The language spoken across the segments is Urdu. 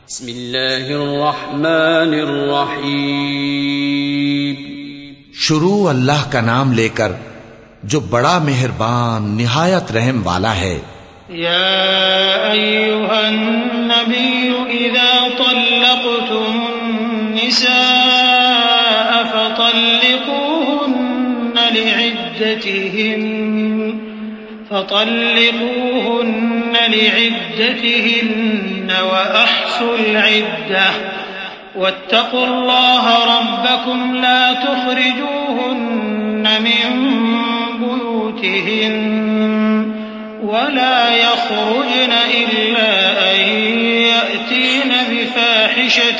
بسم اللہ الرحمن الرحیم. شروع اللہ کا نام لے کر جو بڑا مہربان نہایت رحم والا ہے. یا ایھا النبی اذا طلقتم النساء فطلقوهن لعدتهن وأحصوا العدة واتقوا الله ربكم لا تخرجوهن من بيوتهن ولا يخرجن إلا أن يأتين بفاحشة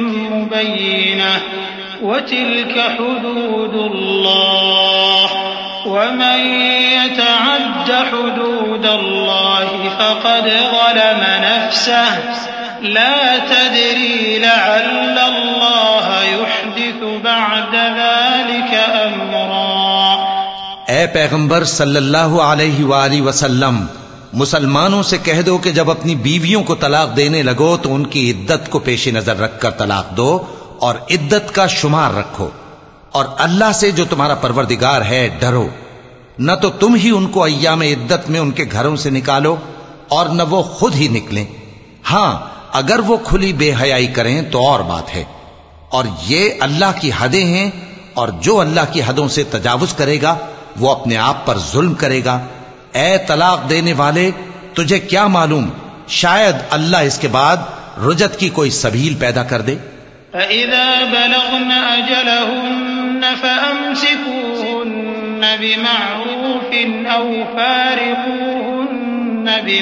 مبينة وتلك حدود الله ومن يتعد حدود الله فقد ظلم نفسه لا تدري لعل الله يحدث بعد ذلك امرا. اے پیغمبر صلی اللہ علیہ وآلہ وسلم، مسلمانوں سے کہہ دو کہ جب اپنی بیویوں کو طلاق دینے لگو تو ان کی عدت کو پیش نظر رکھ کر طلاق دو اور عدت کا شمار رکھو، اور اللہ سے جو تمہارا پروردگار ہے ڈرو. نہ تو تم ہی ان کو ایام عدت میں ان کے گھروں سے نکالو اور نہ وہ خود ہی نکلیں. ہاں اگر وہ کھلی بے حیائی کریں تو اور بات ہے، اور یہ اللہ کی حدیں ہیں، اور جو اللہ کی حدوں سے تجاوز کرے گا وہ اپنے آپ پر ظلم کرے گا. اے طلاق دینے والے، تجھے کیا معلوم شاید اللہ اس کے بعد رجعت کی کوئی سبیل پیدا کر دے. فَإِذَا بَلَغْنَ أَجَلَهُنَّ فَأَمْسِكُوهُنَّ بِمَعْرُوفٍ أَوْ فَارِقُوهُنَّ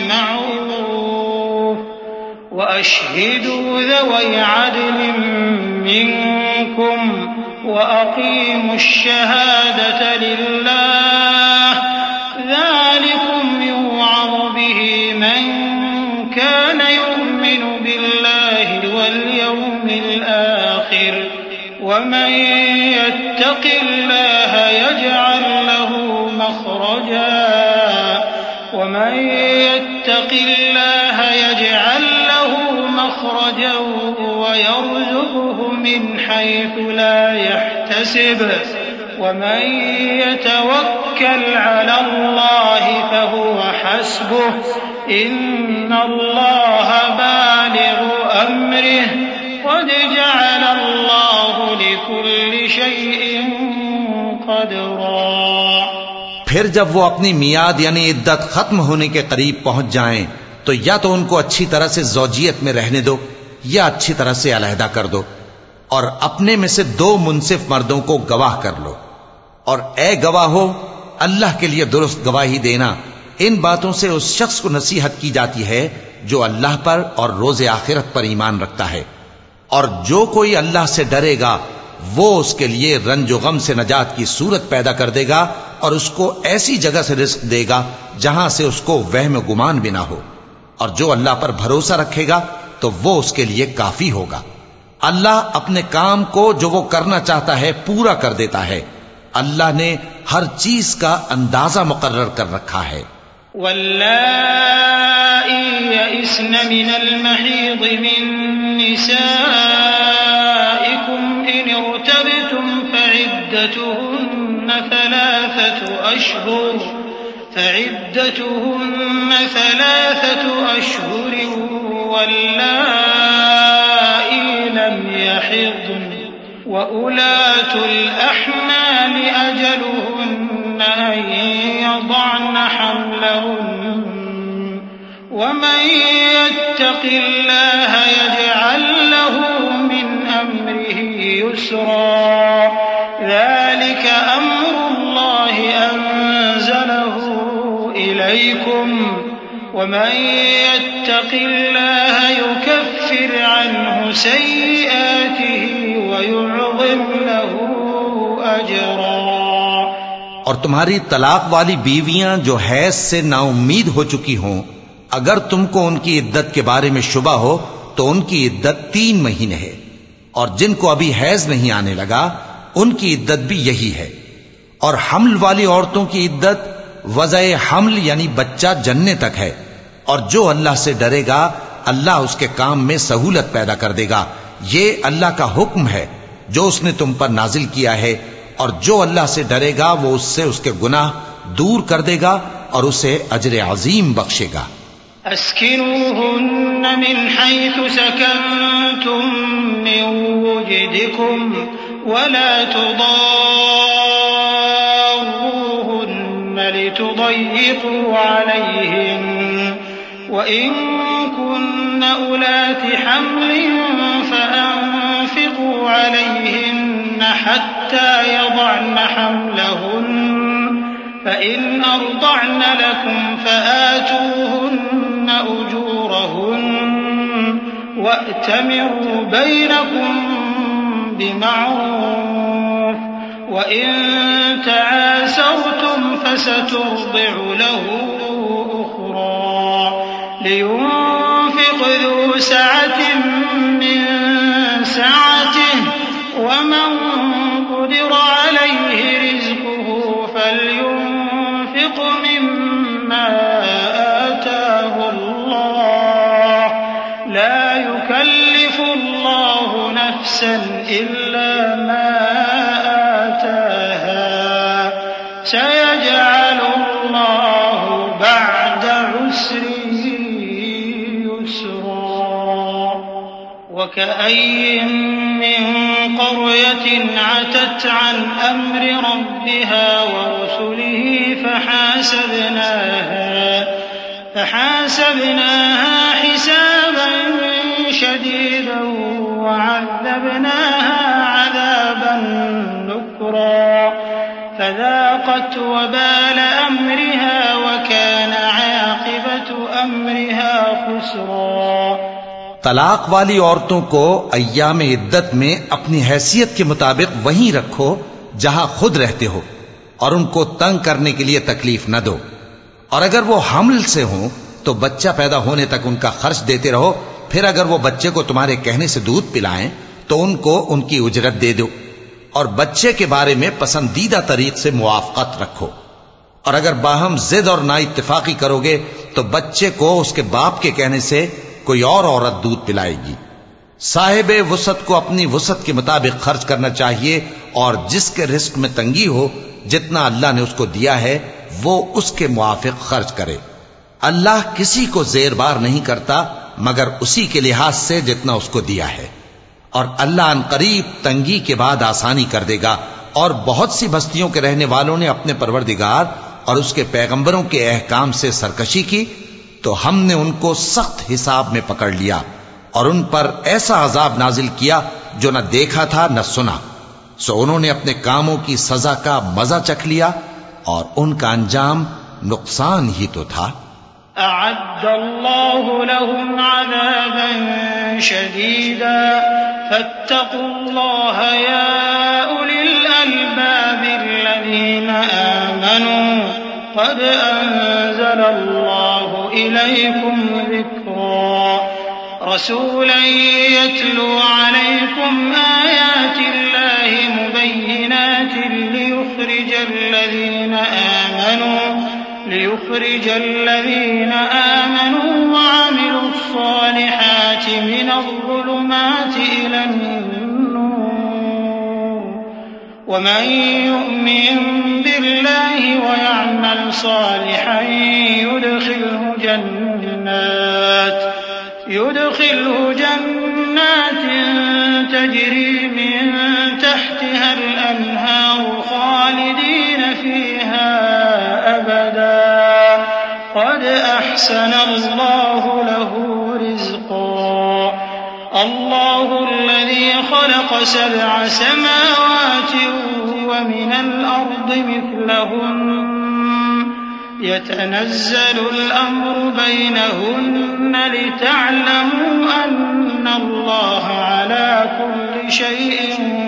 بِمَعْرُوفٍ وَأَشْهِدُوا ذَوَيْ عَدْلٍ مِّنكُمْ وَأَقِيمُوا الشَّهَادَةَ لِلَّهِ ذَلِكُمْ يُوعَظُ بِهِ مَن كَانَ يُؤْمِنُ بِاللَّهِ وَالْيَوْمِ الْآخِرِ وَمَن يَتَّقِ اللَّهَ يَجْعَل لَّهُ مَخْرَجًا وَيَرْزُقْهُ مِنْ حَيْثُ لَا يَحْتَسِبُ وَمَن يَتَوَكَّلْ عَلَى اللَّهِ فَهُوَ حَسْبُهُ إِنَّ اللَّهَ بَالِغُ أَمْرِهِ قَدْ جَعَلَ اللَّهُ لِكُلِّ شَيْءٍ قَدْرًا. پھر جب وہ اپنی میعاد یعنی عدت ختم ہونے کے قریب پہنچ جائیں تو یا تو ان کو اچھی طرح سے زوجیت میں رہنے دو یا اچھی طرح سے علیحدہ کر دو، اور اپنے میں سے 2 منصف مردوں کو گواہ کر لو. اور اے گواہو، اللہ کے لیے درست گواہی دینا. ان باتوں سے اس شخص کو نصیحت کی جاتی ہے جو اللہ پر اور روز آخرت پر ایمان رکھتا ہے، اور جو کوئی اللہ سے ڈرے گا وہ اس کے لیے رنج و غم سے نجات کی صورت پیدا کر دے گا اور اس کو ایسی جگہ سے رزق دے گا جہاں سے اس کو وہم و گمان بھی نہ ہو. اور جو اللہ پر بھروسہ رکھے گا تو وہ اس کے لیے کافی ہوگا. اللہ اپنے کام کو جو وہ کرنا چاہتا ہے پورا کر دیتا ہے. اللہ نے ہر چیز کا اندازہ مقرر کر رکھا ہے. واللائي يئسن من المحيض من نسائكم إن ارتبتم فعدتهن 3 أشهر واللائي لم يحضن وأولاة الأحمال أجلهن أن يضعن حملهن ومن يتق الله يجعل له من أمره يسرا. ذلك أمر الله أنزله إليكم ومن يتق الله يكفر عنه سيئاته ويعظم له أجرا. اور تمہاری طلاق والی بیویاں جو حیض سے نا امید ہو چکی ہوں، اگر تم کو ان کی عدت کے بارے میں شبہ ہو تو ان کی عدت 3 مہینے ہے، اور جن کو ابھی حیض نہیں آنے لگا ان کی عدت بھی یہی ہے. اور حمل والی عورتوں کی عدت وضع حمل یعنی بچہ جننے تک ہے. اور جو اللہ سے ڈرے گا اللہ اس کے کام میں سہولت پیدا کر دے گا. یہ اللہ کا حکم ہے جو اس نے تم پر نازل کیا ہے، اور جو اللہ سے ڈرے گا وہ اس سے اس کے گناہ دور کر دے گا اور اسے اجر عظیم بخشے گا. اسكنوهن من حيث سكنتم من وجدكم ولا تضاروهن لتضيقوا عليهن وإن كن أولات حمل فأنفقوا عليهن حتى يضعن حملهن فإن أرضعن لكم فآتوهن أجورهن وأتمروا بينكم بمعروف وإن تعاسرتم فسترضع له أخرى لينفق ذو سعة من سعته ومن قدر عليه رزقه فلينفق مما آتاه الله لا يكلف الله نفسا إلا ما آتاها سيجعل الله بعد عسر يسرا. وكأي من قرية عتت عن أمر ربها ورسله فحاسبناها حسابا شديدا وعذبناها عذابا نكرا فذاقت وبال أمرها وكان عاقبة أمرها خسرا. طلاق والی عورتوں کو ایام عدت میں اپنی حیثیت کے مطابق وہیں رکھو جہاں خود رہتے ہو، اور ان کو تنگ کرنے کے لیے تکلیف نہ دو. اور اگر وہ حمل سے ہوں تو بچہ پیدا ہونے تک ان کا خرچ دیتے رہو. پھر اگر وہ بچے کو تمہارے کہنے سے دودھ پلائیں تو ان کو ان کی اجرت دے دو، اور بچے کے بارے میں پسندیدہ طریق سے موافقت رکھو. اور اگر باہم ضد اور نا اتفاقی کرو گے تو بچے کو اس کے باپ کے کہنے سے کوئی اور عورت دودھ پلائے گی. صاحب وسعت کو اپنی وسعت کے مطابق خرچ کرنا چاہیے، اور جس کے رزق میں تنگی ہو جتنا اللہ نے اس کو دیا ہے وہ اس کے موافق خرچ کرے. اللہ کسی کو زیر بار نہیں کرتا مگر اسی کے لحاظ سے جتنا اس کو دیا ہے. اور اللہ ان قریب تنگی کے بعد آسانی کر دے گا. اور بہت سی بستیوں کے رہنے والوں نے اپنے پروردگار اور اس کے پیغمبروں کے احکام سے سرکشی کی تو ہم نے ان کو سخت حساب میں پکڑ لیا اور ان پر ایسا عذاب نازل کیا جو نہ دیکھا تھا نہ سنا. سو انہوں نے اپنے کاموں کی سزا کا مزہ چکھ لیا اور ان کا انجام نقصان ہی تو تھا. أعد الله لهم عذابا شديدا فاتقوا الله يا أولي الألباب الذين آمنوا قد أنزل الله إليكم ذكرا رسولا يتلو عليكم آيات الله مبينات ليخرج الذين آمنوا وعملوا الصالحات من الظلمات إلى النور ومن يؤمن بالله ويعمل صالحا يدخله جنات تجري من تحتها الأنهار خالدين فيها أبدا قد أحسن الله له رزقا الله الذي خلق 7 سماوات ومن الأرض مثلهن يتنزل الأمر بينهن لتعلموا أن الله على كل شيء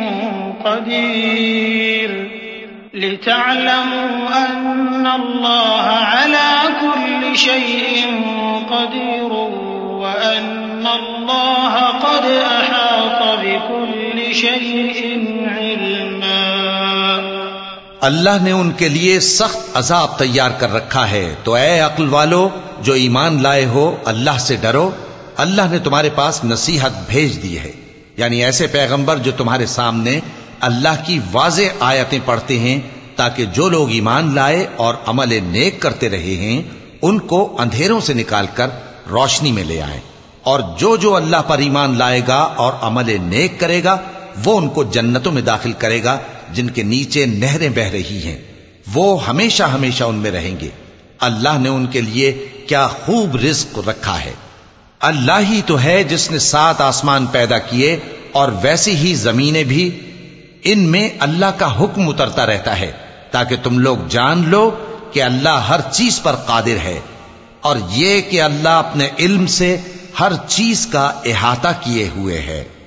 قدير وأن الله قد أحاط بكل شيء علما. اللہ نے ان کے لیے سخت عذاب تیار کر رکھا ہے، تو اے عقل والو جو ایمان لائے ہو اللہ سے ڈرو اللہ نے تمہارے پاس نصیحت بھیج دی ہے، یعنی ایسے پیغمبر جو تمہارے سامنے اللہ کی واضح آیتیں پڑھتے ہیں، تاکہ جو لوگ ایمان لائے اور عمل نیک کرتے رہے ہیں ان کو اندھیروں سے نکال کر روشنی میں لے آئیں، اور جو اللہ پر ایمان لائے گا اور عمل نیک کرے گا وہ ان کو جنتوں میں داخل کرے گا جن کے نیچے نہریں بہ رہی ہیں، وہ ہمیشہ ہمیشہ ان میں رہیں گے۔ اللہ نے ان کے لیے کیا خوب رزق رکھا ہے۔ اللہ ہی تو ہے جس نے 7 آسمان پیدا کیے اور ویسی ہی زمینیں بھی، ان میں اللہ کا حکم اترتا رہتا ہے تاکہ تم لوگ جان لو کہ اللہ ہر چیز پر قادر ہے، اور یہ کہ اللہ اپنے علم سے ہر چیز کا احاطہ کیے ہوئے ہے۔